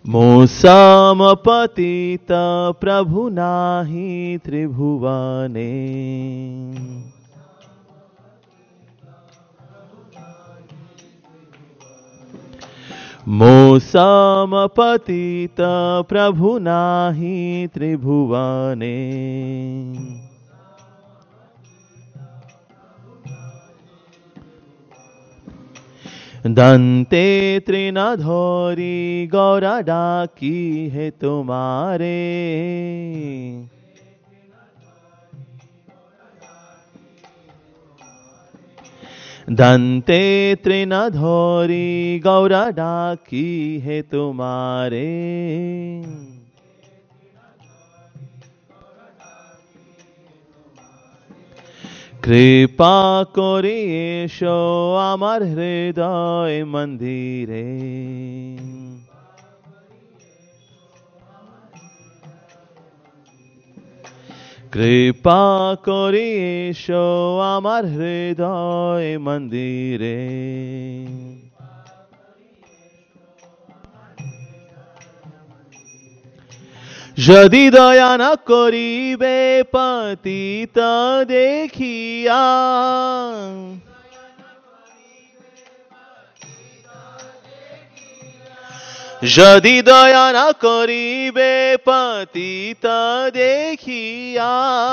मोसमपतित प्रभु नाही त्रिभुवने। मोसमपतित प्रभु नाही त्रिभुवने। दंते तृणधोरी गौरा डाकी है तुम्हारे। दंते तृणधोरी गौरा डाकी है तुम्हारे। कृपा करे एसो आमार हृदय मंदिरे। कृपा करे एसो आमार हृदय मंदिरे। यदि दया न करिबे पतित देखिया। यदि दया न करिबे पतित देखिया।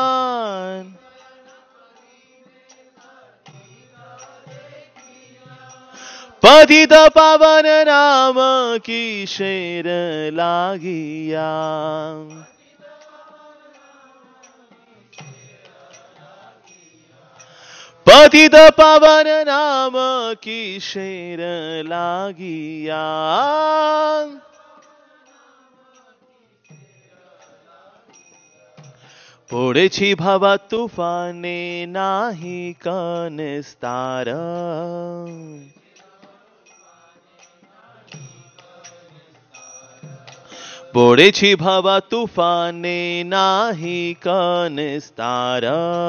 पतित पावन नाम की शेर लागिया। पतित पावन नाम की शेर लागिया। पड़ेछि भावा तूफाने नाही कनिस्तार। पड़ेछि भावा तूफाने नाही कनिस्तार।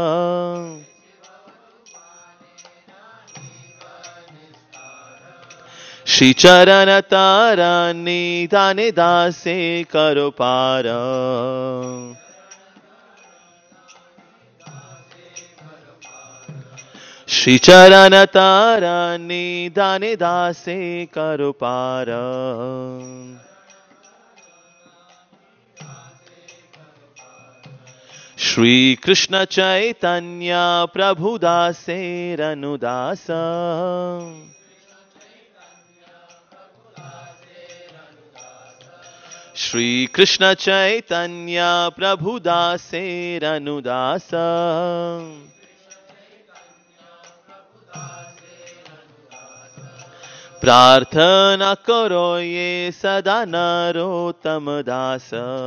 श्री चरण तारणी दाने दासे करो पार। श्री चरण तारणी दाने दासे करो पार। श्री कृष्ण चैतन्य प्रभु दासे रनुदास। श्री कृष्ण चैतन्य प्रभु दासे रनुदास। प्रार्थना करो ये सदा नरोत्तम दास।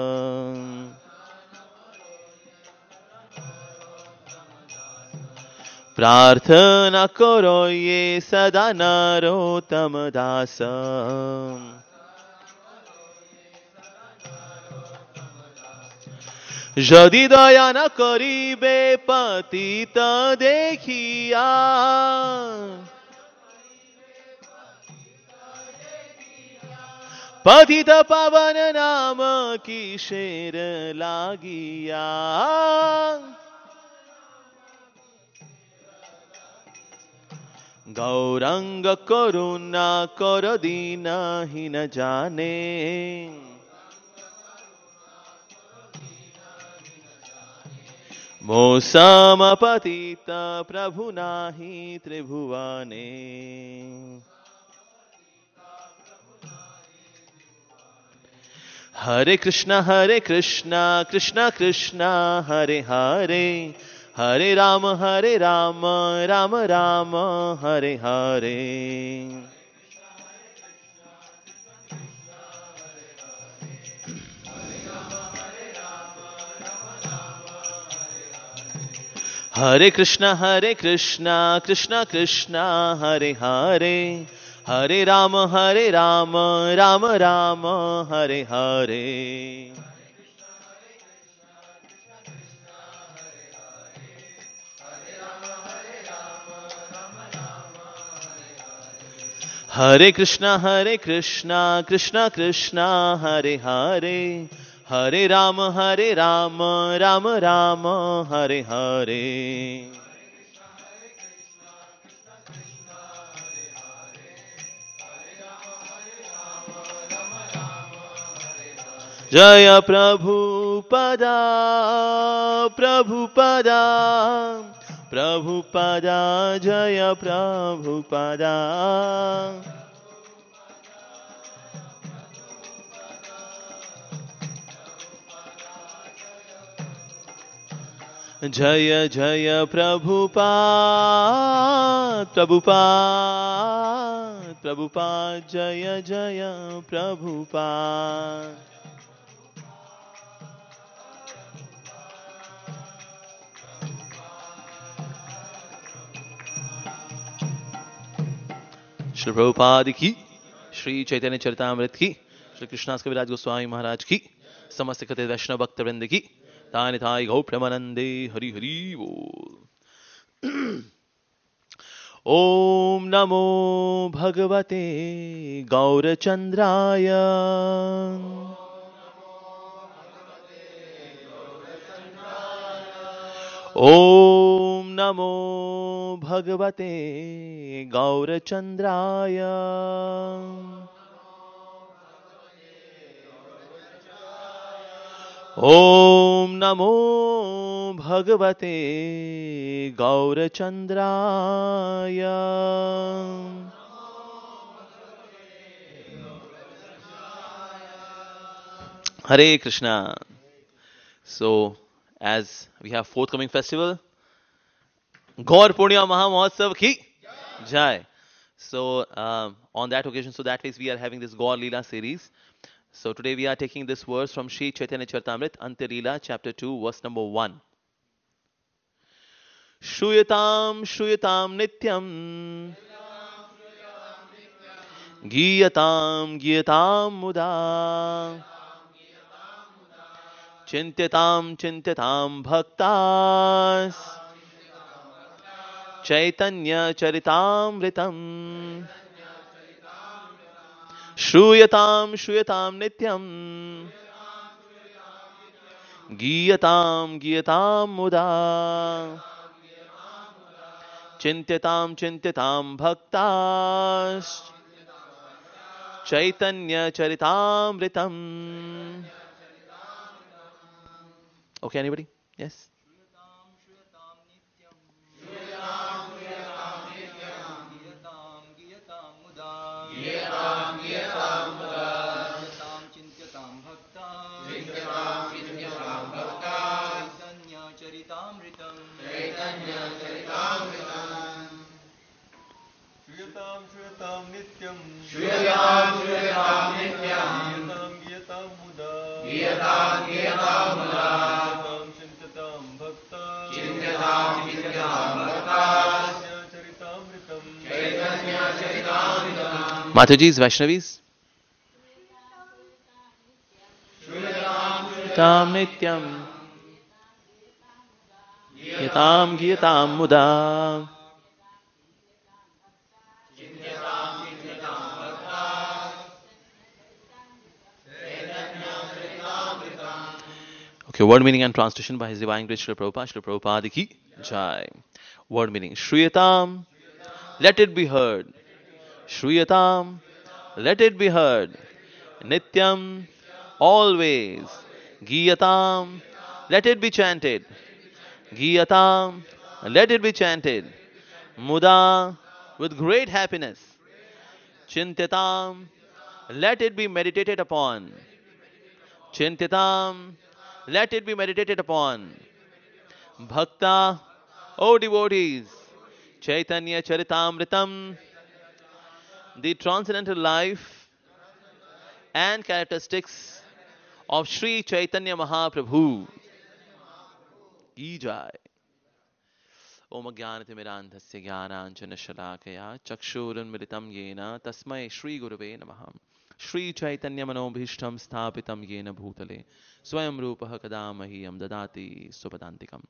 प्रार्थना करो ये सदा नरोत्तम दास। यदि दया न करिबे पतित देखिया। पतित पावन नाम की शेर लागिया। गौरंग करुणा कर दीनहीन जाने। मोसमपतित प्रभु नाही त्रिभुवने। हरे कृष्णा कृष्णा कृष्णा हरे हरे। हरे राम राम राम हरे हरे। हरे कृष्णा कृष्णा कृष्णा हरे हरे। हरे Ram Ram Ram Hare Hare. Hare Krishna, Krishna Krishna, Hare Hare, Hare Rama, Rama Rama, Hare Hare. Jaya Prabhupada, Prabhupada, Prabhupada, Jaya Prabhupada. Jaya Jaya Prabhupada, Prabhupada, Prabhupada, Jaya Jaya Prabhupada. Shri Prabhupada की, श्री चैतन्य चरितामृत की, श्री कृष्णास कविराज गोस्वामी महाराज की, समस्त कथित वैष्णव भक्त वृंद की, तानि थाई गौ प्रेमानंदे, हरि हरि बोल। ओम नमो भगवते गौरचंद्राय, ओम नमो भगवते गौरचंद्राय, ओम नमो भगवते गौरचंद्राय। Hare Krishna. So, as we have forthcoming festival, Gaur Purnima Maha Mahotsav ki Jai. So, on that occasion, so that is we are having this Gaur Leela series. So today we are taking this verse from Sri Chaitanya Charitamrita, Antya Leela, chapter 2, verse number 1. Shruyatam Shruyatam Nityam Giyatam Giyatam Muda Chintatam Chintatam Bhaktas Chaitanya Charitamritam Shruyatam Shruyatam Nityam Giyatam Giyatam Muda Chintatam Chintatam Bhaktas Chaitanya Charitamritam. Okay, anybody? Yes? Shruyatam Shruyatam Nityam Shruyatam Shruyatam Nityam Giyatam Muda Giyatam Giyatam Muda Chintatam Bhakta Chintatam Chintatam Bhakta Charitamritam Chaitanya Charitamritam Mataji's, Vaishnavis? Tam Nityam Giyatam Giyatam Muda Okay, word meaning and translation by His Divine Grace Srila Prabhupada. Srila Prabhupada ki Jai. Word meaning: Shruyatam, let it be heard. Shruyatam, let it be heard. Nityam, always. Giyatam, let it be chanted. Giyatam, let it be chanted. Muda, with great happiness. Chintatam, let it be meditated upon. Chintatam, let it be meditated upon. Bhakta, O devotees, Chaitanya Charitamritam, the transcendental life and characteristics of Sri Chaitanya Mahaprabhu. Ki Jai. Om Jnanatimirandhasya Jnananjana Shalakaya Chakshurunmilitam Yena Tasmai Shri Gurave Namaha. Shri Chaitanya Manobhishtam Sthapitam Yena Bhutale Swayam Rupaha Kadamahyam Dadati Supadantikam.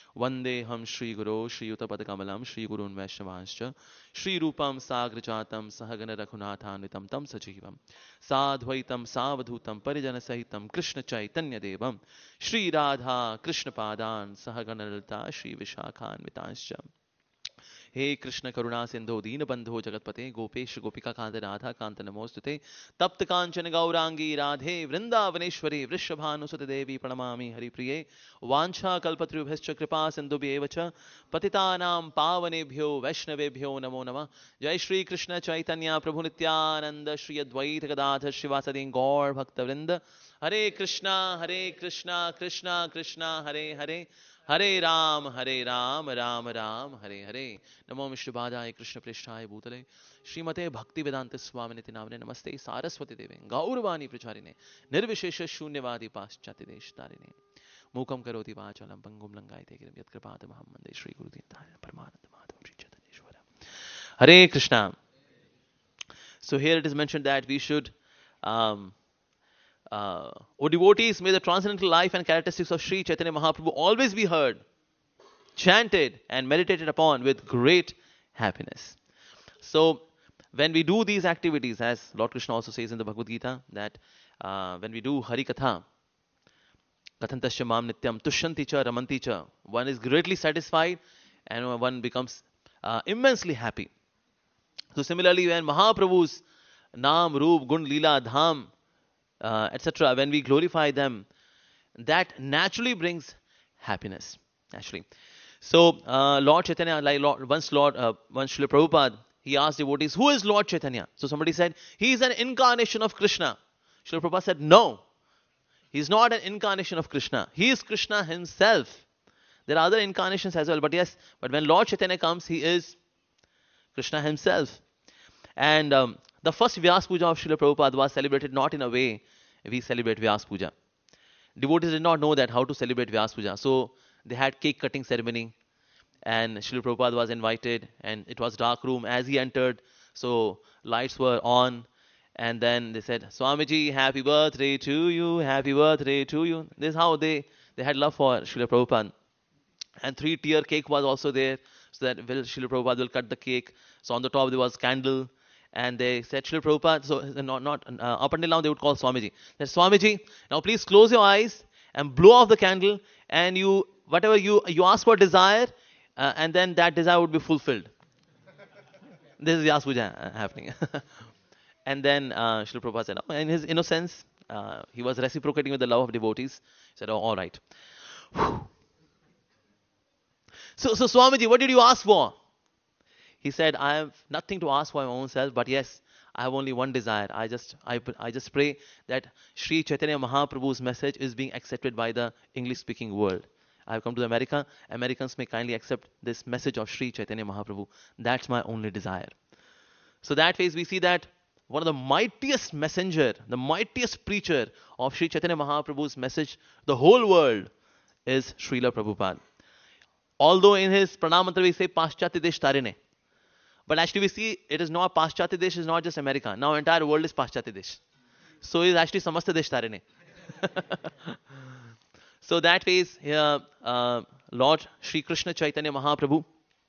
Vandeham Shri Guru Shri Yuta Kamalam Shri Gurun Vaishnavanscha Shri Rupam Sagrajatam Sahagana Raghunathanvitam Tam Sajivam Sadhvaitam Savadhutam Parijana Sahitam Krishna Chaitanya Devam Shri Radha Krishna Padan Sahagana Lalita Shri Vishakhanvitanscha हे कृष्ण करुणा सिंधु दीन बंधो जगतपते गोपेश गोपिका कांत राधा कांत नमोस्तुते तप्त कांचन गौरांगी राधे वृंदावनेश्वरी वृषभानुसुत देवी प्रणमामि हरिप्रिये वांछा कल्पतरुभ्यश्च कृपा सिंधुभ्येव च पतितानां पावनेभ्यो वैष्णवेभ्यो नमो नमः जय श्री कृष्ण चैतन्य प्रभु नित्यानंद श्री अद्वैत गदाधर शिवासदि गौर भक्तवृंद हरे कृष्णा कृष्णा कृष्णा हरे हरे हरे राम राम राम हरे हरे नमो विष्णुपादाय कृष्ण पृष्ठाय भूतले श्रीमते भक्ति वेदांत स्वामी निति नामने नमस्ते सारस्वती देवे गौरवाणी प्रचारिणे निर्विशेष शून्यवादी पाश्चात्य देश तारिणे मूकं करोति वाचालं पंगुं लंघयते गिरिं यत्कृपातमहं वन्दे श्री गुरुदीनताय परमानंद माधवं श्री चैतन्येश्वरं हरे Krishna. So here it is mentioned that we should O devotees, may the transcendental life and characteristics of Sri Chaitanya Mahaprabhu always be heard, chanted and meditated upon with great happiness. So when we do these activities, as Lord Krishna also says in the Bhagavad Gita, that when we do Hari Katha, Kathantasya Mam Nityam Tushyanti Cha Ramanti Cha, one is greatly satisfied and one becomes immensely happy. So similarly, when Mahaprabhu's Naam, Roop, Gun, Leela, Dham, etc., when we glorify them, that naturally brings happiness. Actually, so Lord Chaitanya, like once Srila Prabhupada, he asked devotees, "Who is Lord Chaitanya?" So somebody said, "He is an incarnation of Krishna." Srila Prabhupada said, "No, he is not an incarnation of Krishna. He is Krishna himself. There are other incarnations as well, but yes, but when Lord Chaitanya comes, he is Krishna himself." And the first Vyas Puja of Srila Prabhupada was celebrated not in a way we celebrate Vyas Puja. Devotees did not know that how to celebrate Vyas Puja. So they had cake cutting ceremony and Srila Prabhupada was invited and it was dark room as he entered. So lights were on and then they said, "Swamiji, happy birthday to you, happy birthday to you." This is how they had love for Srila Prabhupada. And 3-tier cake was also there so that Srila Prabhupada will cut the cake. So on the top there was candle. And they said, "Srila Prabhupada," so not up until now they would call Swamiji. They said, "Swamiji, now please close your eyes and blow off the candle and you, whatever you ask for desire, and then that desire would be fulfilled." This is Vyas Puja happening. And then Srila Prabhupada said, oh, in his innocence, he was reciprocating with the love of devotees. He said, "Oh, all right." So Swamiji, what did you ask for? He said, "I have nothing to ask for my own self, but yes, I have only one desire. I just pray that Sri Chaitanya Mahaprabhu's message is being accepted by the English-speaking world. I have come to America. Americans may kindly accept this message of Sri Chaitanya Mahaprabhu. That's my only desire." So that way we see that one of the mightiest messenger, the mightiest preacher of Sri Chaitanya Mahaprabhu's message, the whole world, is Srila Prabhupada. Although in his Pranamantra we say Paschatya Desh Tarine. But actually we see it is not Paschatya Desh is not just America. Now entire world is Paschatya Desh. So it is actually Samasta Desh Tarine. So that way is here Lord Sri Krishna Chaitanya Mahaprabhu.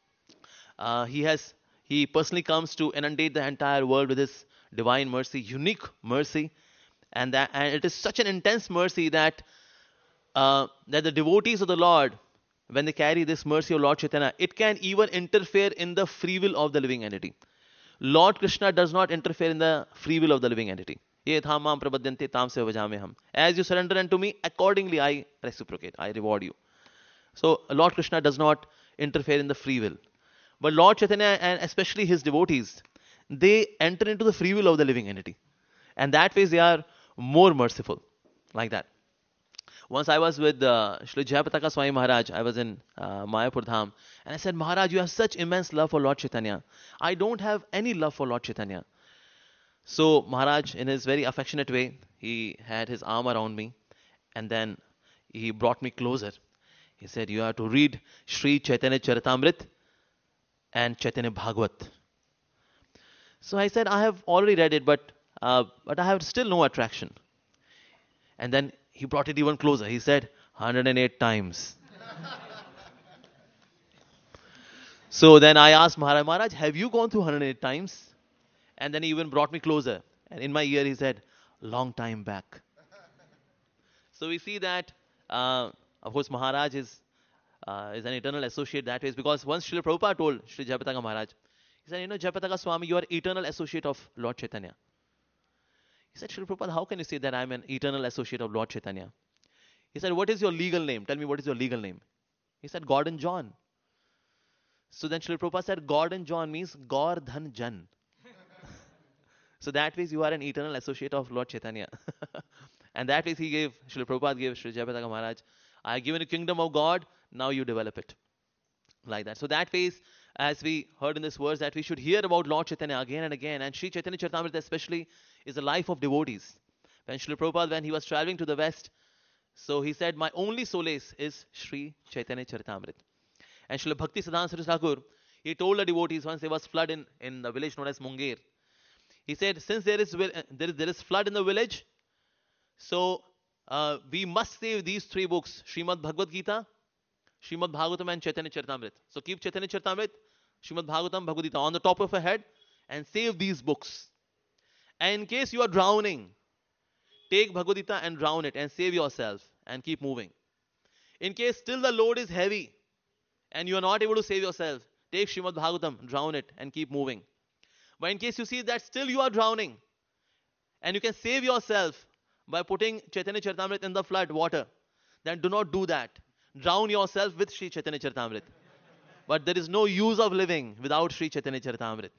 He personally comes to inundate the entire world with his divine mercy, unique mercy, and it is such an intense mercy that the devotees of the Lord, when they carry this mercy of Lord Chaitanya, it can even interfere in the free will of the living entity. Lord Krishna does not interfere in the free will of the living entity. Ye tham mam prabhadyante tam se vajame ham. As you surrender unto me, accordingly I reciprocate, I reward you. So Lord Krishna does not interfere in the free will. But Lord Chaitanya and especially his devotees, they enter into the free will of the living entity. And that way they are more merciful. Like that. Once I was with Shri Jayapataka Swami Maharaj. I was in Mayapur Dham. And I said, "Maharaj, you have such immense love for Lord Chaitanya. I don't have any love for Lord Chaitanya." So Maharaj, in his very affectionate way, he had his arm around me. And then he brought me closer. He said, "You have to read Sri Chaitanya Charitamrit and Chaitanya Bhagavat." So I said, "I have already read it, but I have still no attraction." And then he brought it even closer. He said, 108 times. So then I asked Maharaj, Maharaj, have you gone through 108 times? And then he even brought me closer. And in my ear he said, long time back. So we see that, of course, Maharaj is an eternal associate that way. Because once Srila Prabhupada told Sri Jayapataka Maharaj, he said, Jayapataka Swami, you are eternal associate of Lord Chaitanya. He said, Srila Prabhupada, how can you say that I'm an eternal associate of Lord Chaitanya? He said, what is your legal name? Tell me, what is your legal name? He said, Gordon John. So then Srila Prabhupada said, Gordon John means Gordhan Jan. So that means you are an eternal associate of Lord Chaitanya. And that means Srila Prabhupada gave Sri Jayapataka Maharaj, I have given you kingdom of God, now you develop it. Like that. So that way, as we heard in this verse, that we should hear about Lord Chaitanya again and again. And Sri Chaitanya Charitamrita especially is the life of devotees. When Srila Prabhupada, when he was traveling to the west, so he said, my only solace is Sri Chaitanya Charitamrita. And Srila Bhakti Siddhanta Saraswati Thakur, he told the devotees once there was flood in the village known as Munger. He said, since there is flood in the village, so we must save these three books, Srimad Bhagavad Gita, Srimad Bhagavatam and Chaitanya Charitamrita. So keep Chaitanya Charitamrita, Srimad Bhagavatam, Bhagavad Gita on the top of your head and save these books. And in case you are drowning, take Bhagavad Gita and drown it and save yourself and keep moving. In case still the load is heavy and you are not able to save yourself, take Srimad Bhagavatam, drown it and keep moving. But in case you see that still you are drowning and you can save yourself by putting Chaitanya Charitamrita in the flood water, then do not do that. Drown yourself with Sri Chaitanya Charitamrita. But there is no use of living without Sri Chaitanya Charitamrita.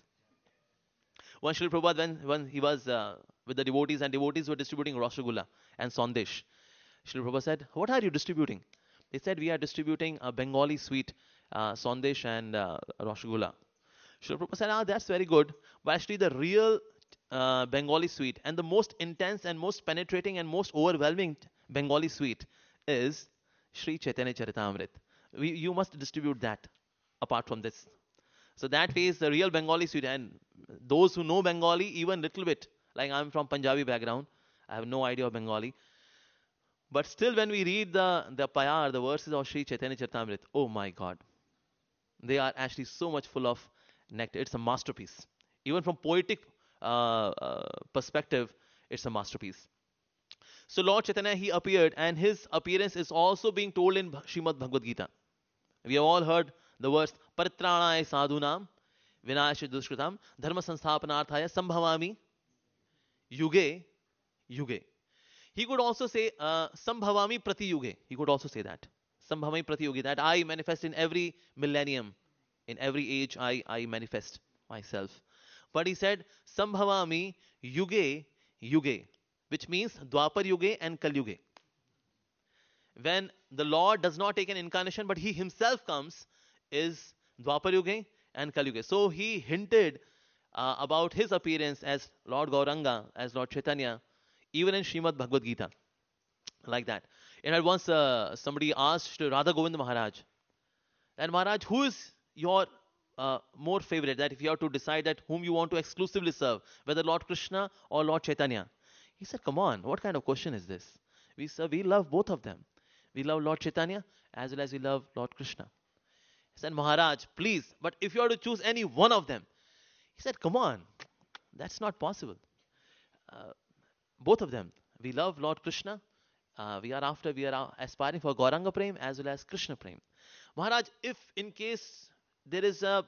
One Srila Prabhupada, when he was with the devotees and devotees were distributing Rasgulla and Sandesh, Srila Prabhupada said, what are you distributing? They said, we are distributing a Bengali sweet, Sandesh and Rasgulla. Srila Prabhupada said, that's very good. But actually the real Bengali sweet and the most intense and most penetrating and most overwhelming Bengali sweet is Sri Chaitanya Charitamrita. You must distribute that apart from this. So that way is the real Bengali sweet. And those who know Bengali, even little bit, like I'm from Punjabi background, I have no idea of Bengali. But still when we read the payar, the verses of Sri Chaitanya Charitamrita, oh my God, they are actually so much full of nectar. It's a masterpiece. Even from poetic perspective, it's a masterpiece. So Lord Chaitanya, he appeared, and his appearance is also being told in Srimad Bhagavad Gita. We have all heard the verse, Paritranaya sadhunam, vinayasya dushkritam, dharma sansthapanarthaya sambhavami yuge yuge. He could also say sambhavami prati yuge. He could also say that. Sambhavami prati yuge, that I manifest in every millennium. In every age, I manifest myself. But he said, Sambhavami yuge yuge, which means Dwapar yuge and Kal yuge. When the Lord does not take an incarnation, but he himself comes, is Dwapar yuge and Kal yuge. So he hinted about his appearance as Lord Gauranga, as Lord Chaitanya, even in Srimad Bhagavad Gita. Like that. And at once somebody asked Radha Govind Maharaj, and Maharaj, who is your more favorite, that if you have to decide that whom you want to exclusively serve, whether Lord Krishna or Lord Chaitanya? He said, come on, what kind of question is this? We love both of them. We love Lord Chaitanya as well as we love Lord Krishna. He said, Maharaj, please, but if you are to choose any one of them. He said, come on, that's not possible. Both of them. We love Lord Krishna. We are aspiring for Gauranga Prem as well as Krishna Prem. Maharaj, if in case there is a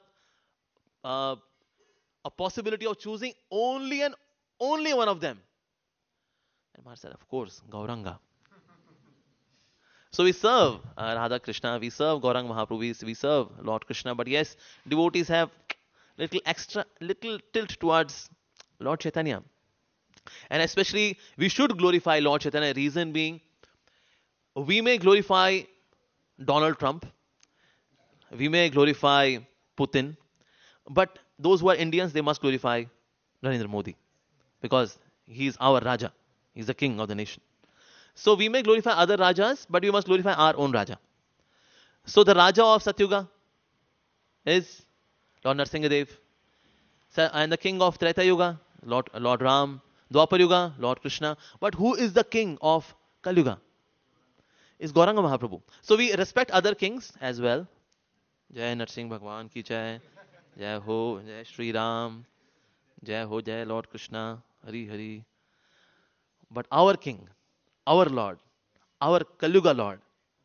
possibility of choosing only and only one of them. And Maharaj said, of course, Gauranga. So we serve Radha Krishna, we serve Gauranga Mahaprabhu, we serve Lord Krishna. But yes, devotees have little tilt towards Lord Chaitanya. And especially, we should glorify Lord Chaitanya. Reason being, we may glorify Donald Trump, we may glorify Putin, but those who are Indians, they must glorify Narendra Modi, because he is our Raja. He is the king of the nation. So we may glorify other Rajas, but we must glorify our own Raja. So the Raja of Satyuga is Lord Narsingadev, and the king of Treta Yuga, Lord Ram, Dwapar Yuga, Lord Krishna. But who is the king of Kali Yuga? Is Gauranga Mahaprabhu. So we respect other kings as well. जय नरसिंह भगवान की जय. जय हो, जय Shri Ram. जय हो, जय Lord Krishna. Hari Hari. But our King, our Lord, our Kalyuga Lord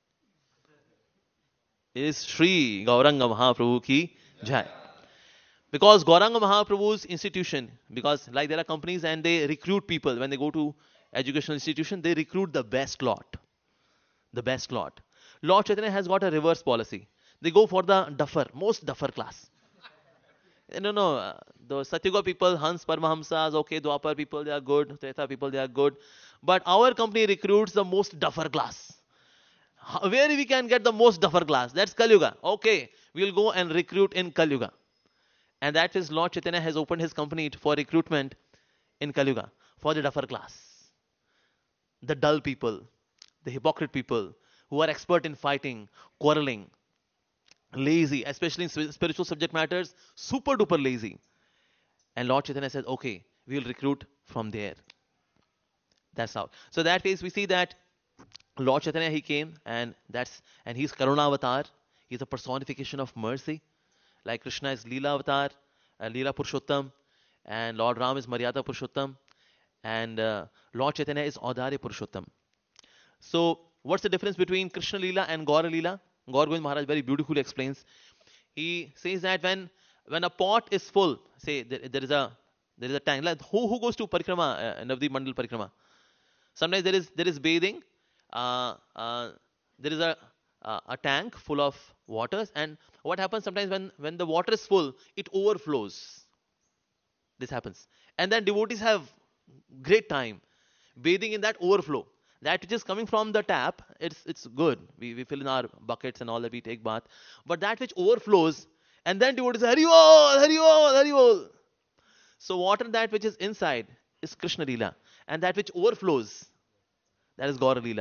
is Shri Gauranga Mahaprabhu ki jai. Because Gauranga Mahaprabhu's institution, because like there are companies and they recruit people when they go to educational institution, they recruit the best lot. The best lot. Lord Chaitanya has got a reverse policy. They go for the duffer, most duffer class. No, the Satyuga people, Hans Paramahamsas, okay, Dwapar people, they are good, Treta people, they are good. But our company recruits the most duffer class. Where we can get the most duffer class? That's Kalyuga. Okay, we'll go and recruit in Kalyuga. And that is Lord Chaitanya has opened his company for recruitment in Kalyuga for the duffer class. The dull people, the hypocrite people who are expert in fighting, quarreling, lazy, especially in spiritual subject matters, super duper lazy. And Lord Chaitanya says, okay, we'll recruit from there. That's how. So that case, we see that Lord Chaitanya, he came and he's Karuna avatar. He's a personification of mercy. Like Krishna is Leela avatar, Leela Purushottam, and Lord Ram is Maryada Purushottam, and Lord Chaitanya is Audharya Purushottam. So, what's the difference between Krishna Leela and Gaura Leela? Gaur Govind Maharaj very beautifully explains. He says that when a pot is full, say there is a tank. Like who goes to parikrama, Navdeep Mandal parikrama? Sometimes there is bathing. There is a tank full of waters, and what happens sometimes when the water is full, it overflows. This happens, and then devotees have great time bathing in that overflow. That which is coming from the tap, it's good. We fill in our buckets and all that, we take bath. But that which overflows, and then devotees say, Haribol, Haribol, Haribol. So water that which is inside is Krishna Leela, and that which overflows, that is Gaura Leela.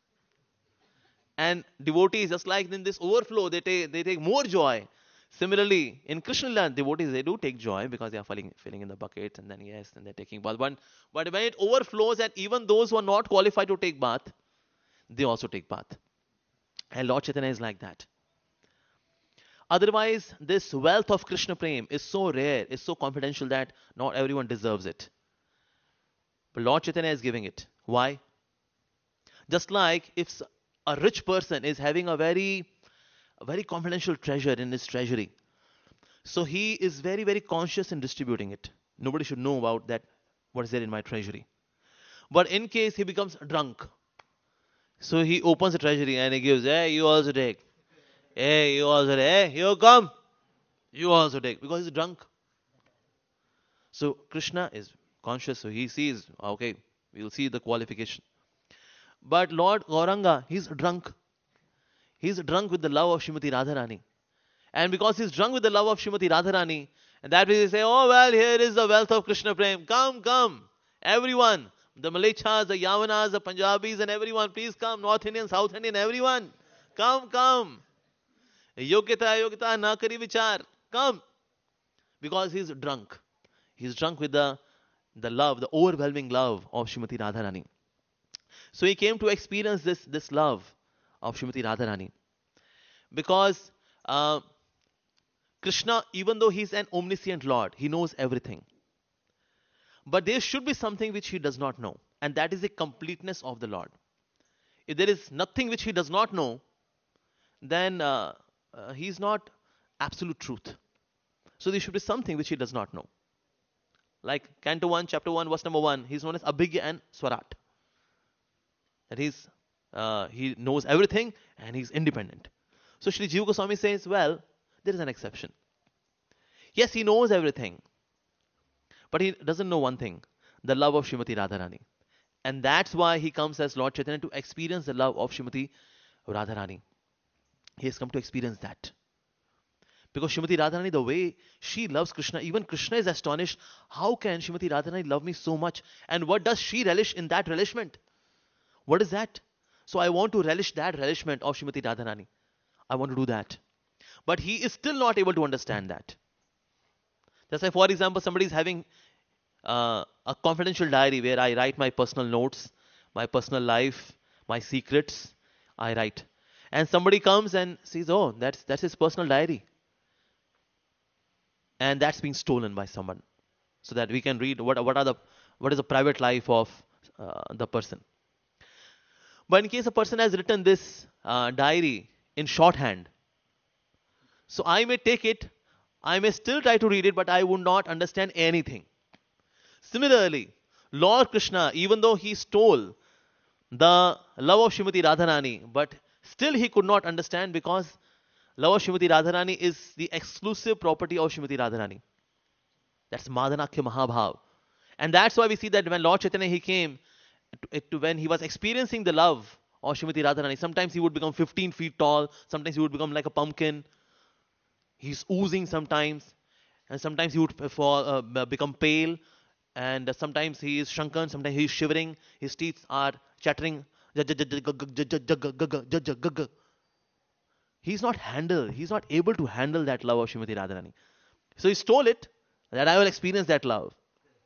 And devotees, just like in this overflow, they take more joy. Similarly, in Krishna Lila, devotees, they do take joy because they are filling in the buckets, and then yes, and they're taking bath. But when it overflows, and even those who are not qualified to take bath, they also take bath. And Lord Chaitanya is like that. Otherwise, this wealth of Krishna Prem is so rare, is so confidential that not everyone deserves it. But Lord Chaitanya is giving it. Why? Just like if a rich person is having a very confidential treasure in his treasury, so he is very, very conscious in distributing it. Nobody should know about that, what is there in my treasury. But in case he becomes drunk, so he opens the treasury and he gives, hey, you also take. Hey, you also take. Hey, you come. You also take. Because he's drunk. So Krishna is conscious, so he sees, okay, we'll see the qualification. But Lord Gauranga, he's drunk. He's drunk with the love of Srimati Radharani. And because he's drunk with the love of Srimati Radharani, and that way they say, oh well, here is the wealth of Krishna Prem. Come, come. Everyone. The Malechas, the Yavanas, the Punjabis and everyone, please come. North Indian, South Indian, everyone. Come, come. Yogyata na kari vichar. Come. Because he's drunk. He's drunk with the love, the overwhelming love of Srimati Radharani. So he came to experience this love of Srimati Radharani. Because Krishna, even though he's an omniscient Lord, he knows everything. But there should be something which he does not know, and that is the completeness of the Lord. If there is nothing which he does not know, then he is not absolute truth. So there should be something which he does not know. Like Canto 1, Chapter 1, verse number 1, he's known as Abhigya and Swarat. That he knows everything and he's independent. So Sri Jiva Goswami says, well, there is an exception. Yes, he knows everything. But he doesn't know one thing, the love of Srimati Radharani. And that's why he comes as Lord Chaitanya to experience the love of Srimati Radharani. He has come to experience that. Because Srimati Radharani, the way she loves Krishna, even Krishna is astonished. How can Srimati Radharani love me so much? And what does she relish in that relishment? What is that? So I want to relish that relishment of Srimati Radharani. I want to do that. But he is still not able to understand that. Just like, for example, somebody is having a confidential diary where I write my personal notes, my personal life, my secrets, I write. and somebody comes and sees, oh, that's his personal diary, and that's being stolen by someone, so that we can read what is the private life of the person. But in case a person has written this diary in shorthand, so I may take it, I may still try to read it, but I would not understand anything. Similarly, Lord Krishna, even though he stole the love of Srimati Radharani, but still he could not understand, because love of Srimati Radharani is the exclusive property of Srimati Radharani. That's Madanakhya Mahabhav. And that's why we see that when Lord Chaitanya he came, when he was experiencing the love of Srimati Radharani, sometimes he would become 15 feet tall, sometimes he would become like a pumpkin. He's oozing sometimes, and sometimes he would become pale, and sometimes he is shrunken, sometimes he is shivering, his teeth are chattering. He's not able to handle that love of Srimati Radharani. So he stole it, that I will experience that love.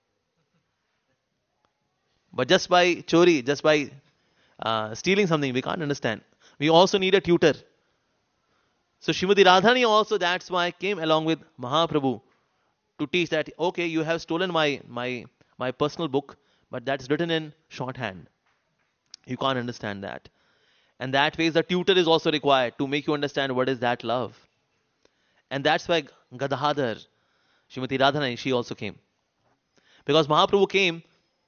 But just by chori, just by stealing something, we can't understand. We also need a tutor. So Srimati Radharani also, that's why came along with Mahaprabhu to teach that, okay, you have stolen my personal book, but that's written in shorthand. You can't understand that. And that way the tutor is also required to make you understand what is that love. And that's why Gadadhar, Srimati Radharani, she also came. Because Mahaprabhu came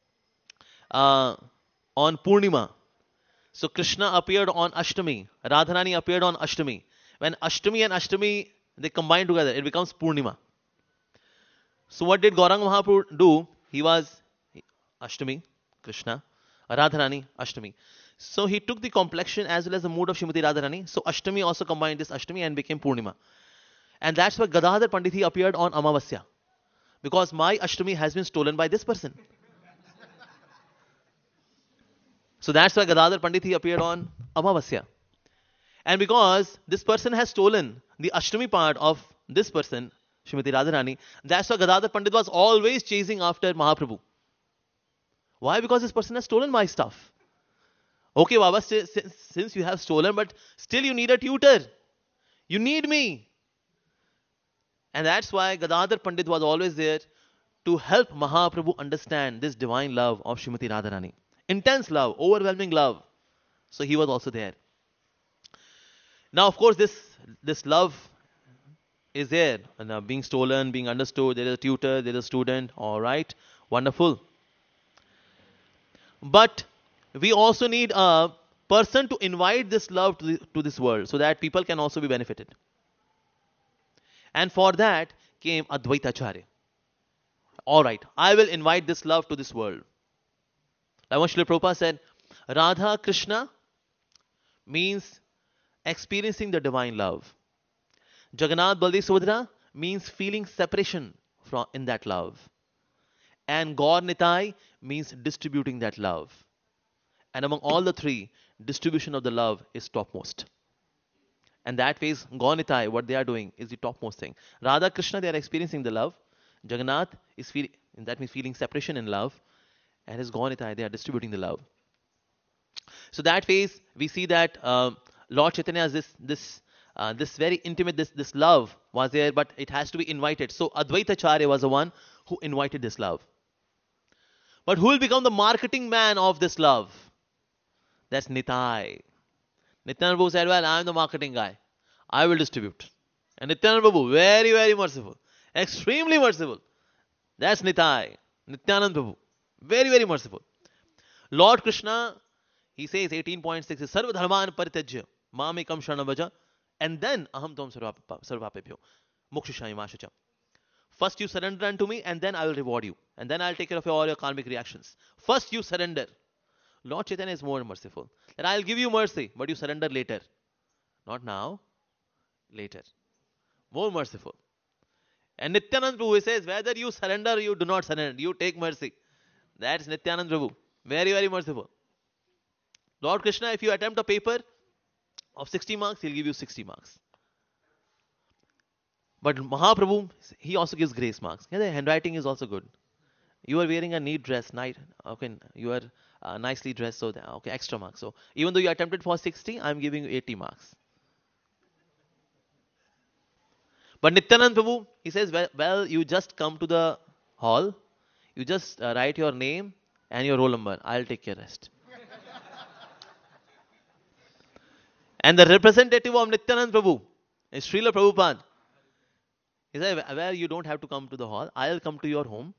on Purnima. So Krishna appeared on Ashtami, Radharani appeared on Ashtami. When Ashtami and Ashtami, they combine together, it becomes Purnima. So what did Gauranga Mahaprabhu do? He was Ashtami, Krishna, Radharani, Ashtami. So he took the complexion as well as the mood of Srimati Radharani. So Ashtami also combined this Ashtami and became Purnima. And that's why Gadadhar Pandit he appeared on Amavasya. Because my Ashtami has been stolen by this person. So that's why Gadadhar Pandit he appeared on Amavasya. And because this person has stolen the Ashtami part of this person, Srimati Radharani, that's why Gadadhar Pandit was always chasing after Mahaprabhu. Why? Because this person has stolen my stuff. Okay, Baba, since you have stolen, but still you need a tutor. You need me. And that's why Gadadhar Pandit was always there to help Mahaprabhu understand this divine love of Srimati Radharani. Intense love, overwhelming love. So he was also there. Now, of course, this love is there, and being stolen, being understood. There is a tutor, there is a student. All right, wonderful. But we also need a person to invite this love to this world, so that people can also be benefited. And for that came Advaita Acharya. All right, I will invite this love to this world. Like what Srila Prabhupada said, Radha Krishna means experiencing the divine love. Jagannath Baldev Subhadra means feeling separation from in that love. And Gaur Nitai means distributing that love. And among all the three, distribution of the love is topmost. And that way, Gaur Nitai, what they are doing is the topmost thing. Radha Krishna, they are experiencing the love. Jagannath is feeling, that means feeling separation in love. And his Gaur Nitai, they are distributing the love. So that phase, we see that Lord Chaitanya's this very intimate, this love was there, but it has to be invited. So Advaita Acharya was the one who invited this love. But who will become the marketing man of this love? That's Nitai. Nityananda Prabhu said, well, I am the marketing guy. I will distribute. And Nityananda Prabhu, very, very merciful. Extremely merciful. That's Nitai. Nityananda Prabhu. Very, very merciful. Lord Krishna, he says 18.6, Sarva Dharman Parityajya, Mamekam Sharanam, and then Aham Tvam Sarvapebhyo, Mokshishami Mashacha. First you surrender unto me, and then I will reward you. And then I'll take care of all your karmic reactions. First you surrender. Lord Chaitanya is more merciful. That I'll give you mercy, but you surrender later. Not now, later. More merciful. And Nityanand Prabhu says, whether you surrender or you do not surrender, you take mercy. That's Nityanand Prabhu. Very, very merciful. Lord Krishna, if you attempt a paper of 60 marks, he'll give you 60 marks. But Mahaprabhu, he also gives grace marks. Yeah, the handwriting is also good. You are wearing a neat dress, okay, you are nicely dressed, so okay, extra marks. So even though you attempted for 60, I'm giving you 80 marks. But Nityanand Prabhu, he says, well, you just come to the hall, you just write your name and your roll number. I'll take care rest. And the representative of Nityanand Prabhu is Srila Prabhupada. He said, well, you don't have to come to the hall. I'll come to your home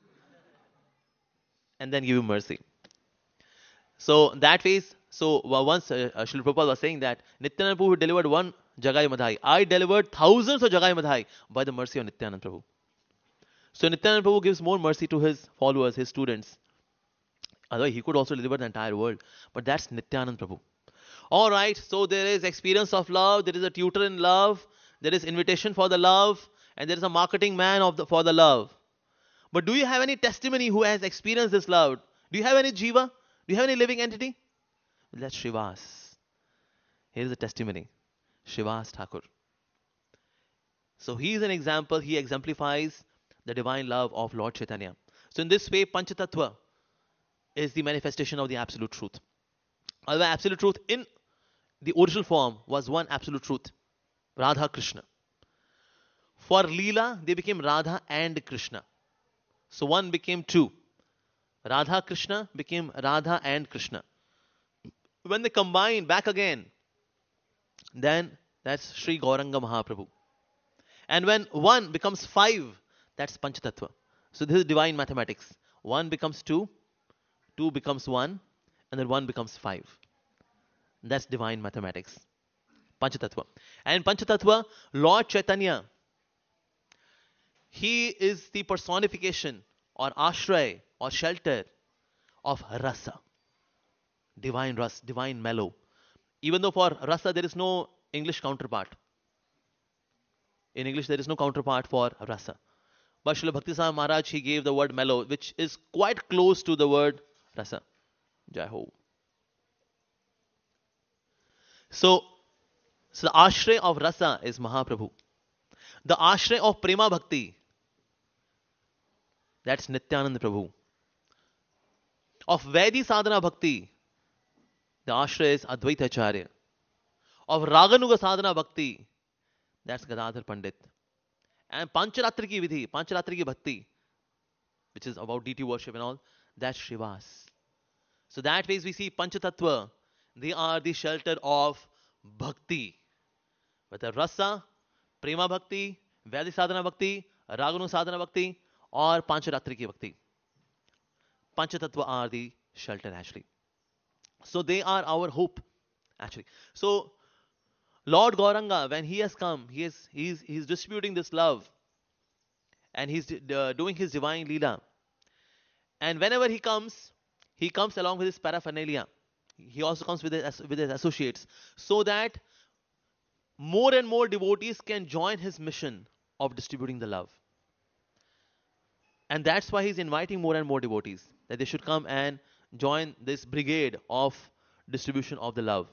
and then give you mercy. So that phase, so once Srila Prabhupada was saying that Nityanand Prabhu delivered one Jagai Madhai. I delivered thousands of Jagai Madhai by the mercy of Nityanand Prabhu. So Nityanand Prabhu gives more mercy to his followers, his students. Otherwise, he could also deliver the entire world. But that's Nityanand Prabhu. All right, so there is experience of love, there is a tutor in love, there is invitation for the love, and there is a marketing man for the love. But do you have any testimony who has experienced this love? Do you have any jiva? Do you have any living entity? That's Srivas. Here is a testimony. Srivas Thakur. So he is an example, he exemplifies the divine love of Lord Chaitanya. So in this way, Panchatattva is the manifestation of the absolute truth. Although absolute truth in the original form was one absolute truth, Radha Krishna. For Leela, they became Radha and Krishna. So one became two. Radha Krishna became Radha and Krishna. When they combine back again, then that's Sri Gauranga Mahaprabhu. And when one becomes five, that's Panchatattva. So this is divine mathematics. One becomes two, two becomes one, and then one becomes five. That's divine mathematics. Panchatattva. And Panchatattva, Lord Chaitanya, he is the personification or ashray or shelter of rasa. Divine ras, divine mellow. Even though for rasa there is no English counterpart. In English there is no counterpart for rasa. But Srila Bhaktisaraj Maharaj, he gave the word mellow, which is quite close to the word rasa. Jai Ho. So the ashray of rasa is Mahaprabhu. The ashray of prema bhakti, that's Nityananda Prabhu. Of Vaidhi sadhana bhakti, the ashray is Advaita Acharya. Of Raganuga sadhana bhakti, that's Gadadhar Pandit. And Pancharatriki vidhi, Pancharatriki bhakti, which is about deity worship and all, that's Srivas. So that way we see Panchatattva, they are the shelter of bhakti. Whether rasa, prema bhakti, Vaidhi sadhana bhakti, Raganu sadhana bhakti, or Pancharatriki bhakti. Panchatattva are the shelter actually. So they are our hope actually. So Lord Gauranga, when he has come, he's distributing this love and he's doing his divine leela. And whenever he comes along with his paraphernalia. He also comes with his associates, so that more and more devotees can join his mission of distributing the love. And that's why he's inviting more and more devotees, that they should come and join this brigade of distribution of the love.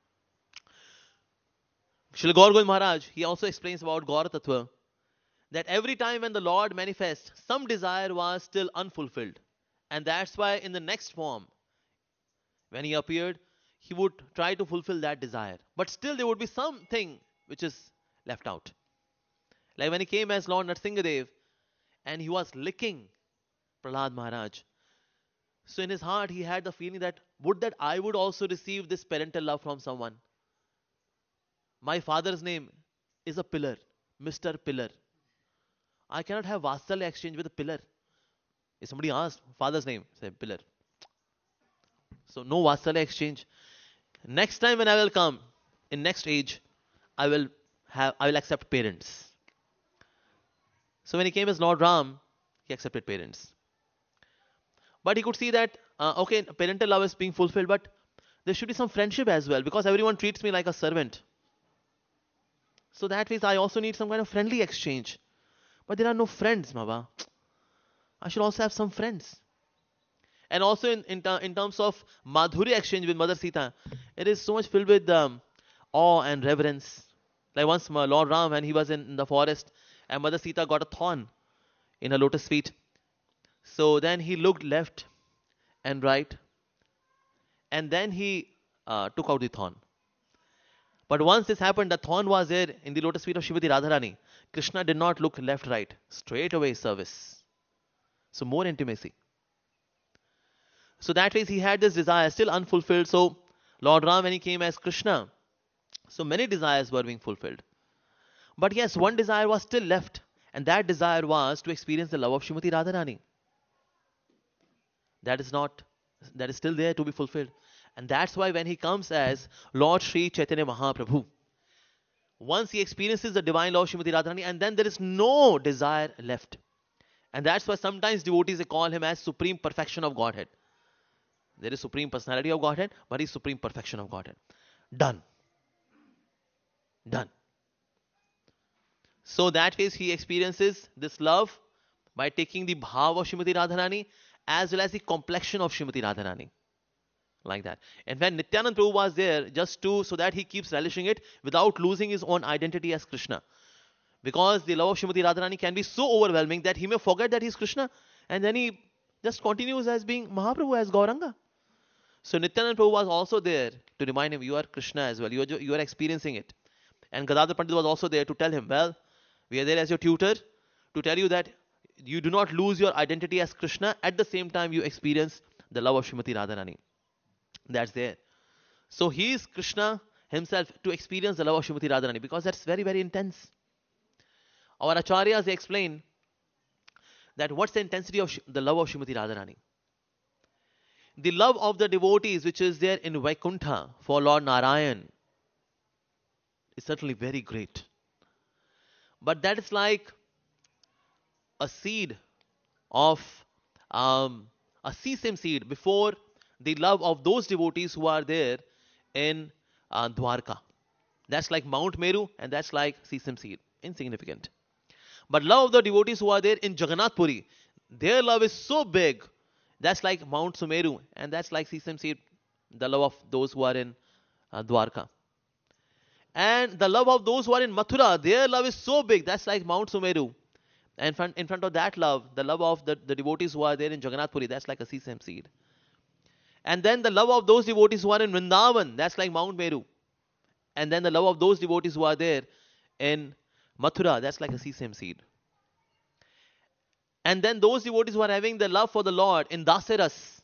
Srila Gaur Govind Maharaj, he also explains about Gaura Tattva, that every time when the Lord manifests, some desire was still unfulfilled. And that's why in the next form, when he appeared, he would try to fulfill that desire. But still there would be something which is left out. Like when he came as Lord Narsingadev and he was licking Prahlad Maharaj. So in his heart he had the feeling that would that I would also receive this parental love from someone. My father's name is a pillar, Mr. Pillar. I cannot have Vatsalya exchange with a pillar. If somebody asks father's name, say pillar. So no Vatsalya exchange. Next time when I will come, in next age, I will accept parents. So when he came as Lord Ram, he accepted parents. But he could see that, okay, parental love is being fulfilled, but there should be some friendship as well, because everyone treats me like a servant. So that means I also need some kind of friendly exchange. But there are no friends, Maba. I should also have some friends. And also in terms of Madhuri exchange with Mother Sita, it is so much filled with awe and reverence. Like once Lord Ram, when he was in the forest, and Mother Sita got a thorn in her lotus feet. So then he looked left and right, and then he took out the thorn. But once this happened, the thorn was there in the lotus feet of Shrimati Radharani. Krishna did not look left, right. Straight away service. So more intimacy. So that way he had this desire still unfulfilled. So Lord Ram, when he came as Krishna, so many desires were being fulfilled. But yes, one desire was still left. And that desire was to experience the love of Shrimati Radharani. That is still there to be fulfilled. And that's why when he comes as Lord Sri Chaitanya Mahaprabhu, once he experiences the divine love of Shrimati Radharani, and then there is no desire left. And that's why sometimes devotees they call him as supreme perfection of Godhead. There is supreme personality of Godhead, but he is supreme perfection of Godhead. Done. Done. So that way he experiences this love by taking the bhav of Shrimati Radharani as well as the complexion of Shrimati Radharani. Like that. And when Nityanand Prabhu was there, so that he keeps relishing it without losing his own identity as Krishna. Because the love of Shrimati Radharani can be so overwhelming that he may forget that he is Krishna, and then he just continues as being Mahaprabhu, as Gauranga. So Nityanand Prabhu was also there to remind him, you are Krishna as well, you are experiencing it. And Gadadhar Pandit was also there to tell him, well, we are there as your tutor to tell you that you do not lose your identity as Krishna, at the same time you experience the love of Shrimati Radharani. That's there. So he is Krishna himself to experience the love of Shrimati Radharani, because that's very, very intense. Our acharyas they explain that what's the intensity of the love of Shrimati Radharani. The love of the devotees which is there in Vaikuntha for Lord Narayan is certainly very great. But that is like a seed of a sesame seed before the love of those devotees who are there in Dwarka. That's like Mount Meru, and that's like sesame seed. Insignificant. But love of the devotees who are there in Jagannath Puri, their love is so big. That's like Mount Sumeru, and that's like sesame seed, the love of those who are in Dwarka. And the love of those who are in Mathura, their love is so big. That's like Mount Sumeru. And in front of that love, the love of the devotees who are there in Jagannath Puri, that's like a sesame seed. And then the love of those devotees who are in Vrindavan, that's like Mount Meru. And then the love of those devotees who are there in Mathura, that's like a sesame seed. And then those devotees who are having the love for the Lord in Dasaras,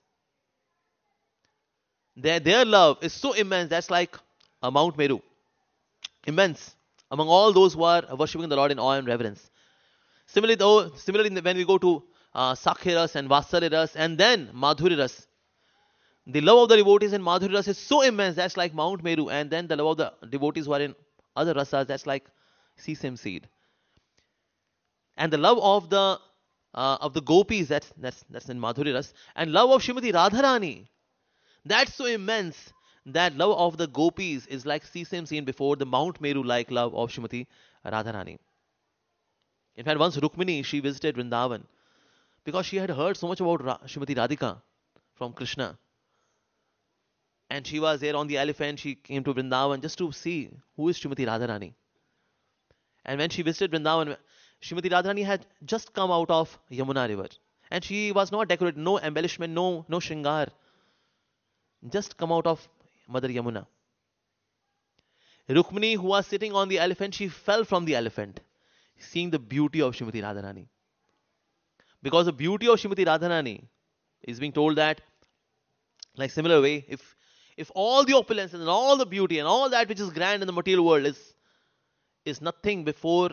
their love is so immense, that's like a Mount Meru. Immense among all those who are worshipping the Lord in awe and reverence. Similarly, when we go to Sakhiras and Vasaliras and then Madhuriras, the love of the devotees in Madhuriras is so immense, that's like Mount Meru. And then the love of the devotees who are in other rasas, that's like sesame seed. And the love of the gopis, that's in Madhuriras. And love of Shrimati Radharani, that's so immense that love of the gopis is like sesame seed before the Mount Meru like love of Shrimati Radharani. In fact, once Rukmini, she visited Vrindavan because she had heard so much about Shrimati Radhika from Krishna. And she was there on the elephant. She came to Vrindavan just to see who is Shrimati Radharani. And when she visited Vrindavan, Shrimati Radharani had just come out of Yamuna river. And she was not decorated, no embellishment, no shringar. Just come out of Mother Yamuna. Rukmini, who was sitting on the elephant, she fell from the elephant, seeing the beauty of Shrimati Radharani. Because the beauty of Shrimati Radharani is being told that, like similar way, if all the opulence and all the beauty and all that which is grand in the material world is nothing before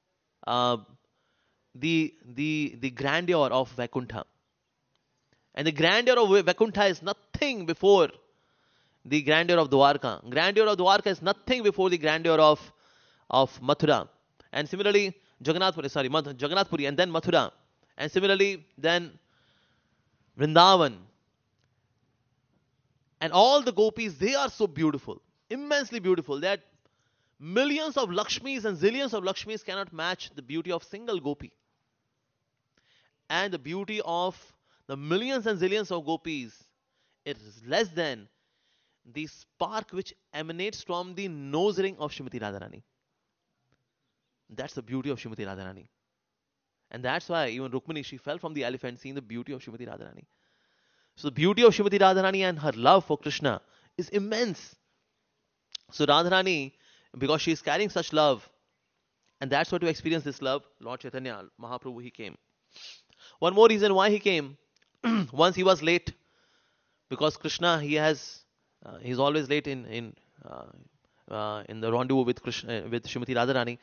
the grandeur of Vaikuntha. And the grandeur of Vaikuntha is nothing before the grandeur of Dwarka. Grandeur of Dwarka is nothing before the grandeur of Mathura. And similarly, Jagannath Puri and then Mathura. And similarly, then Vrindavan. And all the gopis, they are so beautiful, immensely beautiful, that millions of Lakshmis and zillions of Lakshmis cannot match the beauty of single gopi. And the beauty of the millions and zillions of gopis is less than the spark which emanates from the nose ring of Shrimati Radharani. That's the beauty of Shrimati Radharani. And that's why even Rukmini, she fell from the elephant seeing the beauty of Srimati Radharani. So the beauty of Srimati Radharani and her love for Krishna is immense. So Radharani, because she is carrying such love, and that's why to experience this love, Lord Chaitanya, Mahaprabhu, he came. One more reason why he came. Once he was late, because Krishna, he's always late in the rendezvous with Krishna, with Srimati Radharani.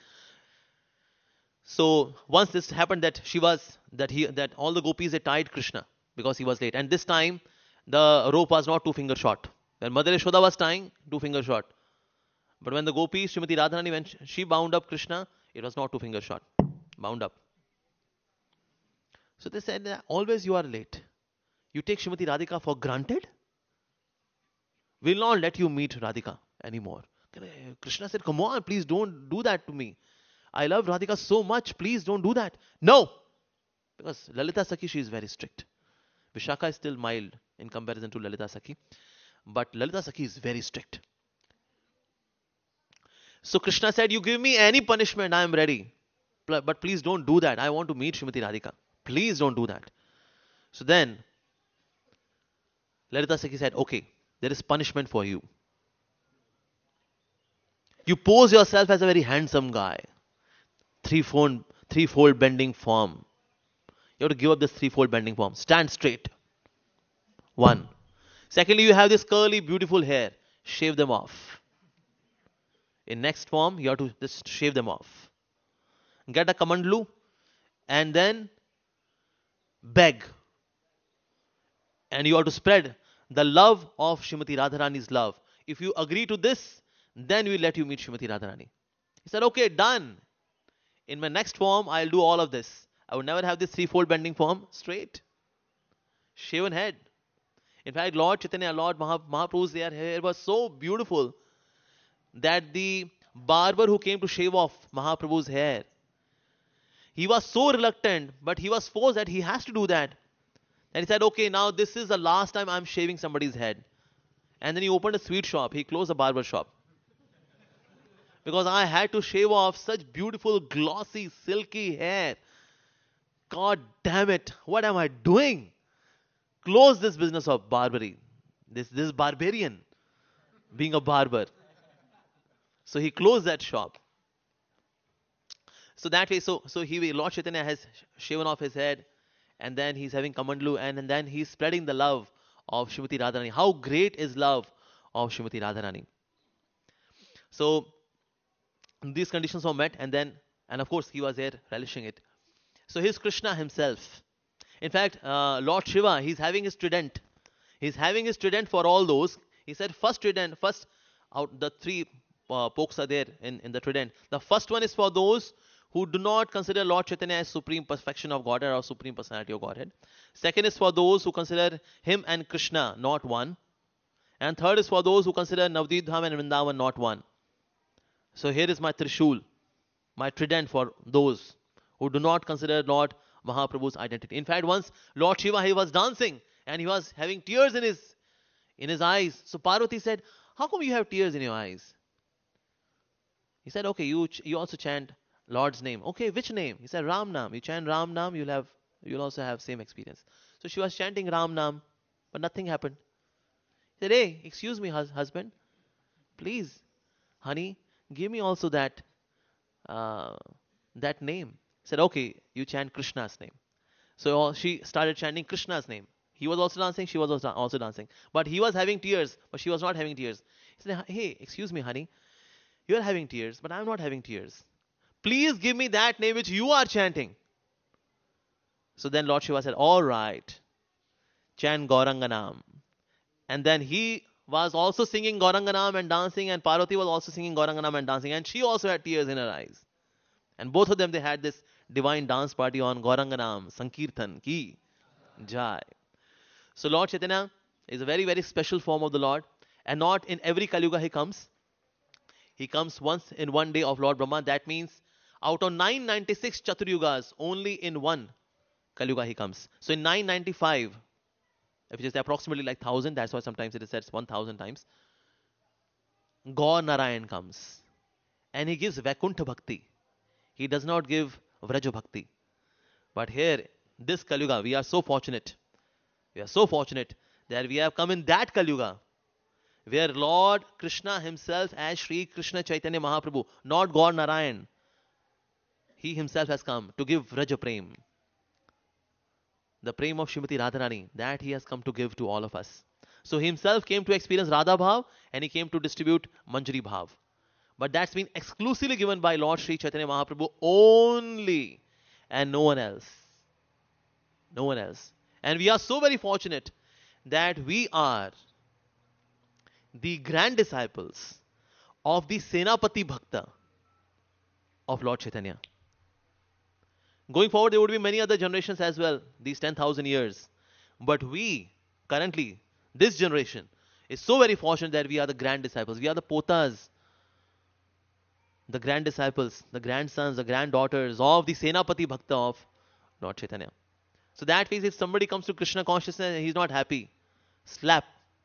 So once this happened, that all the gopis had tied Krishna because he was late, and this time the rope was not 2 finger short. When Mother Yashoda was tying, 2 finger short. But when the gopis, Srimati Radharani, when she bound up Krishna, it was not 2 finger short, bound up. So they said that always you are late. You take Srimati Radhika for granted. We'll not let you meet Radhika anymore. Krishna said, come on, please don't do that to me. I love Radhika so much, please don't do that. No! Because Lalita Sakhi, she is very strict. Vishakha is still mild in comparison to Lalita Sakhi. But Lalita Sakhi is very strict. So Krishna said, you give me any punishment, I am ready. But please don't do that. I want to meet Srimati Radhika. Please don't do that. So then, Lalita Sakhi said, okay, there is punishment for you. You pose yourself as a very handsome guy. Threefold bending form. You have to give up this threefold bending form. Stand straight. One. Secondly, you have this curly, beautiful hair. Shave them off. In next form, you have to just shave them off. Get a kamandlu and then beg. And you have to spread the love of Srimati Radharani's love. If you agree to this, then we'll let you meet Srimati Radharani. He said, okay, done. In my next form, I'll do all of this. I would never have this threefold bending form. Straight. Shaven head. In fact, Lord Chaitanya, Lord Mahaprabhu's hair was so beautiful that the barber who came to shave off Mahaprabhu's hair, he was so reluctant, but he was forced that he has to do that. And he said, okay, now this is the last time I'm shaving somebody's head. And then he opened a sweet shop. He closed a barber shop. Because I had to shave off such beautiful, glossy, silky hair. God damn it. What am I doing? Close this business of barbary. This barbarian being a barber. So he closed that shop. So that way, Lord Chaitanya has shaven off his head, and then he's having kamandlu, and then he's spreading the love of Srimati Radharani. How great is love of Srimati Radharani? So these conditions were met, and of course he was there relishing it. So here's Krishna himself. In fact, Lord Shiva, he's having his trident. He's having his trident for all those. He said, first out the three pokes are there in the trident. The first one is for those who do not consider Lord Chaitanya as supreme perfection of Godhead or supreme personality of Godhead. Second is for those who consider him and Krishna not one. And third is for those who consider Navadvip Dham and Vrindavan not one. So here is my Trishul, my trident for those who do not consider Lord Mahaprabhu's identity. In fact, once Lord Shiva, he was dancing and he was having tears in his eyes. So Parvati said, how come you have tears in your eyes? He said, okay, you also chant Lord's name. Okay, which name? He said, Ram Nam. You chant Ram Nam, you'll also have same experience. So she was chanting Ram Nam, but nothing happened. He said, hey, excuse me, husband. Please, honey, give me also that name. He said, okay, you chant Krishna's name. So she started chanting Krishna's name. He was also dancing, she was also dancing. But he was having tears, but she was not having tears. He said, hey, excuse me, honey. You are having tears, but I'm not having tears. Please give me that name which you are chanting. So then Lord Shiva said, all right, chant Gauranganam. And then he was also singing Gauranganam and dancing, and Parvati was also singing Gauranganam and dancing, and she also had tears in her eyes. And both of them, they had this divine dance party on Gauranganam, Sankirtan Ki Jai. So Lord Chaitanya is a very, very special form of the Lord, and not in every Kali Yuga he comes. He comes once in one day of Lord Brahma. That means out of 996 Chaturyugas, only in one Kali Yuga he comes. So in 995, if it is approximately like 1000, that's why sometimes it is said 1000 times, Gaur Narayan comes. And he gives Vaikuntha Bhakti. He does not give Vraja Bhakti. But here, this Kalyuga, we are so fortunate. We are so fortunate that we have come in that Kalyuga where Lord Krishna himself as Sri Krishna Chaitanya Mahaprabhu, not God Narayan, he himself has come to give Vraja Prem. The Prem of Srimati Radharani, that he has come to give to all of us. So he himself came to experience Radha Bhav and he came to distribute Manjari Bhav. But that's been exclusively given by Lord Sri Chaitanya Mahaprabhu only and no one else. No one else. And we are so very fortunate that we are the grand disciples of the Senapati Bhakta of Lord Chaitanya. Going forward, there would be many other generations as well, these 10,000 years. But we, currently, this generation, is so very fortunate that we are the grand disciples. We are the potas, the grand disciples, the grandsons, the granddaughters of the Senapati Bhakta of Lord Chaitanya. So that means if somebody comes to Krishna consciousness and he's not happy, slap.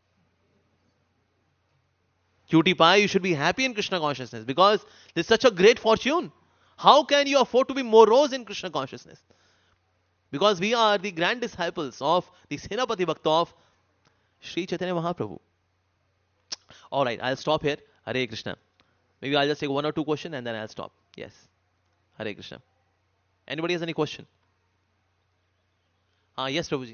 Cutie pie, you should be happy in Krishna consciousness because there's such a great fortune. How can you afford to be morose in Krishna consciousness? Because we are the grand disciples of the Senapati Bhakta of Sri Chaitanya Mahaprabhu. Alright, I'll stop here. Hare Krishna. Maybe I'll just take one or two questions and then I'll stop. Yes. Hare Krishna. Anybody has any question? Yes, Prabhuji.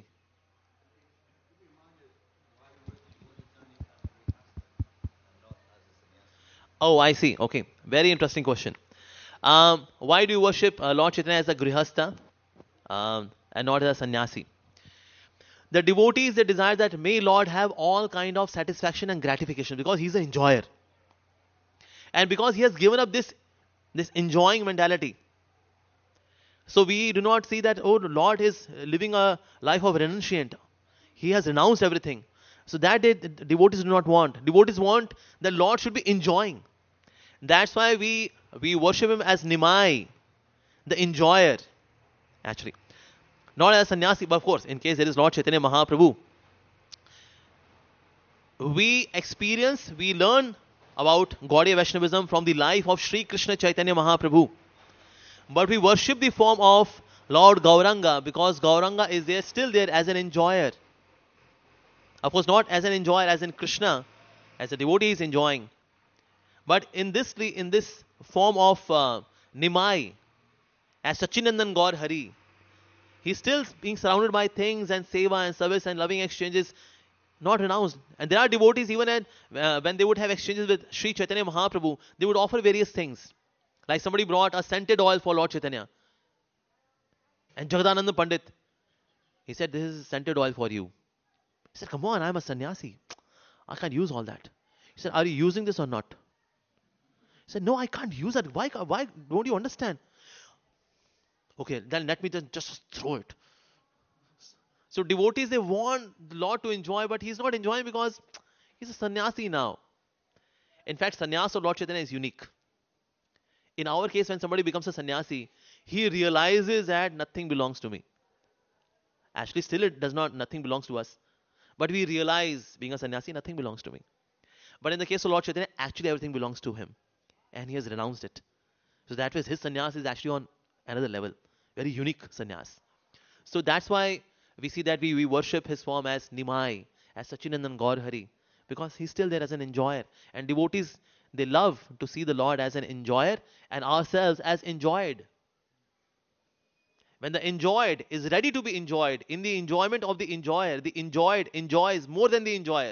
Oh, I see. Okay. Very interesting question. Why do you worship Lord Chaitanya as a grihastha and not as a sannyasi? The devotees, they desire that may Lord have all kind of satisfaction and gratification because he's an enjoyer. And because he has given up this enjoying mentality. So we do not see that, oh, Lord is living a life of renunciant. He has renounced everything. So that devotees do not want. Devotees want that Lord should be enjoying. That's why we worship him as Nimai, the enjoyer, actually. Not as sannyasi, but of course, in case there is Lord Chaitanya Mahaprabhu. We learn about Gaudiya Vaishnavism from the life of Sri Krishna Chaitanya Mahaprabhu. But we worship the form of Lord Gauranga because Gauranga is there, still there as an enjoyer. Of course, not as an enjoyer as in Krishna, as a devotee is enjoying. But in this form of Nimai, as Sachinandan Gaur Hari, he's still being surrounded by things and seva and service and loving exchanges, not renounced. And there are devotees even when they would have exchanges with Sri Chaitanya Mahaprabhu, they would offer various things. Like somebody brought a scented oil for Lord Chaitanya. And Jagadananda Pandit, he said, this is scented oil for you. He said, come on, I'm a sannyasi. I can't use all that. He said, are you using this or not? He said, no, I can't use that. Why don't you understand? Okay, then let me just throw it. So devotees, they want the Lord to enjoy, but he's not enjoying because he's a sannyasi now. In fact, sannyas of Lord Chaitanya is unique. In our case, when somebody becomes a sannyasi, he realizes that nothing belongs to me. Actually, still nothing belongs to us. But we realize, being a sannyasi, nothing belongs to me. But in the case of Lord Chaitanya, actually everything belongs to him. And he has renounced it. So that way, his sannyas is actually on another level. Very unique sannyas. So that's why we see that we worship his form as Nimai, as Sachinandan Gaur Hari. Because he's still there as an enjoyer. And devotees, they love to see the Lord as an enjoyer and ourselves as enjoyed. When the enjoyed is ready to be enjoyed, in the enjoyment of the enjoyer, the enjoyed enjoys more than the enjoyer.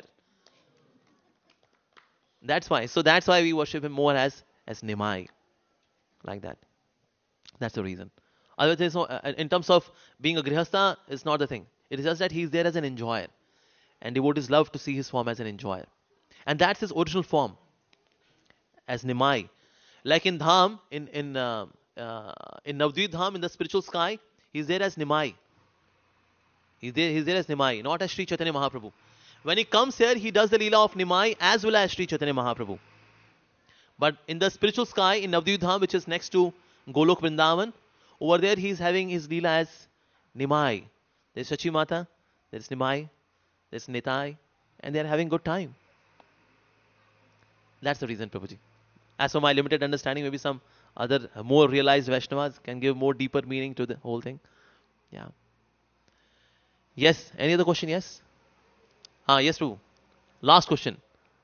That's why. So that's why we worship him more as Nimai. Like that. That's the reason. Otherwise, in terms of being a grihastha, it's not the thing. It is just that he's there as an enjoyer. And devotees love to see his form as an enjoyer. And that's his original form. As Nimai. Like in Dham, in Navadvip Dham, in the spiritual sky, he's there as Nimai. He's there as Nimai, not as Sri Chaitanya Mahaprabhu. When he comes here, he does the Leela of Nimai as well as Sri Chaitanya Mahaprabhu. But in the spiritual sky, in Navadvip Dham, which is next to Golok Vrindavan, over there he's having his Leela as Nimai. There's Sachi Mata, there's Nimai, there's Nitai, and they're having good time. That's the reason, Prabhuji. As for my limited understanding, maybe some other more realized Vaishnavas can give more deeper meaning to the whole thing. Yeah. Yes. Any other question? Yes. Yes, Prabhu. Last question.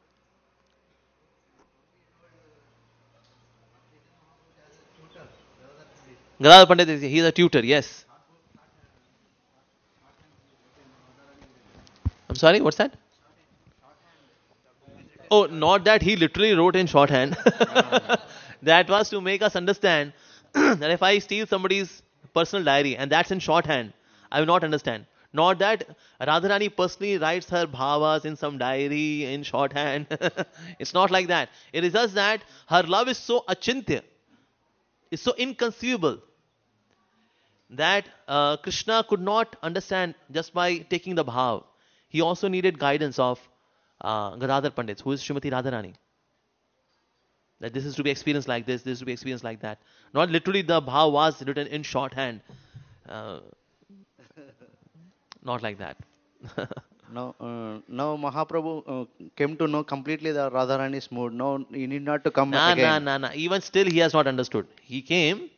Gadadhar Pandit, he is a tutor. Yes. I'm sorry. What's that? Oh, not that he literally wrote in shorthand. That was to make us understand that if I steal somebody's personal diary and that's in shorthand, I will not understand. Not that Radharani personally writes her bhavas in some diary in shorthand. It's not like that. It is just that her love is so achintya, is so inconceivable that Krishna could not understand just by taking the bhav. He also needed guidance of Gadadhar Pandit, who is Srimati Radharani. That this is to be experienced like this is to be experienced like that. Not literally the bhav was written in shorthand. Uh, Not like that. Now Mahaprabhu came to know completely the Radharani's mood. No, you need not to come Nah, nah, again. nah, nah. Even still, he has not understood. He came.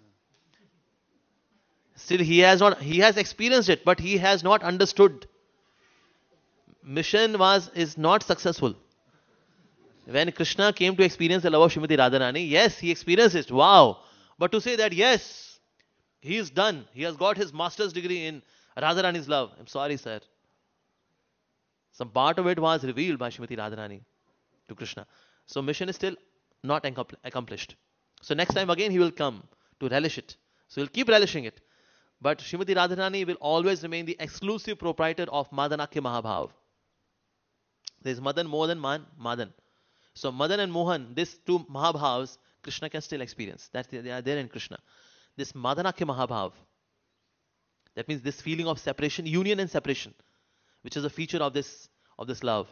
Still, he has not. He has experienced it, but he has not understood. Mission is not successful. When Krishna came to experience the love of Srimati Radharani, yes, he experienced it. Wow. But to say that, yes, he is done. He has got his master's degree in Radharani's love. I'm sorry, sir. Some part of it was revealed by Srimati Radharani to Krishna. So mission is still not accomplished. So next time again he will come to relish it. So he'll keep relishing it. But Srimati Radharani will always remain the exclusive proprietor of Madanakya Mahabhav. There is Madan more than Madan. So Madan and Mohan, these two Mahabhavs, Krishna can still experience. That they are there in Krishna. This Madanakya Mahabhav, that means this feeling of separation, union and separation, which is a feature of this love.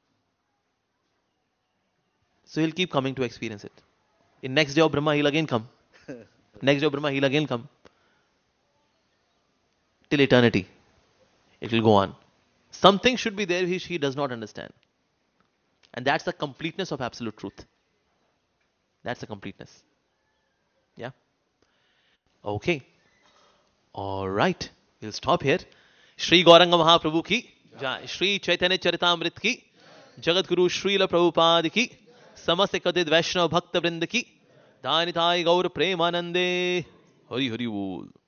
So he'll keep coming to experience it. In next day of Brahma, he'll again come. Next day of Brahma, he'll again come. Till eternity. It will go on. Something should be there which he does not understand. And that's the completeness of absolute truth. That's the completeness. Yeah? Okay. Alright. We'll stop here. Shri Gauranga Mahaprabhu ki Jai. Shri Chaitanya Charitamrit ki Jagadguru Srila Prabhupada ki Samasta Kadid Vaishnava Bhakta Vrinda ki Dhanithai Gaur Premanande Hari Hari Bol.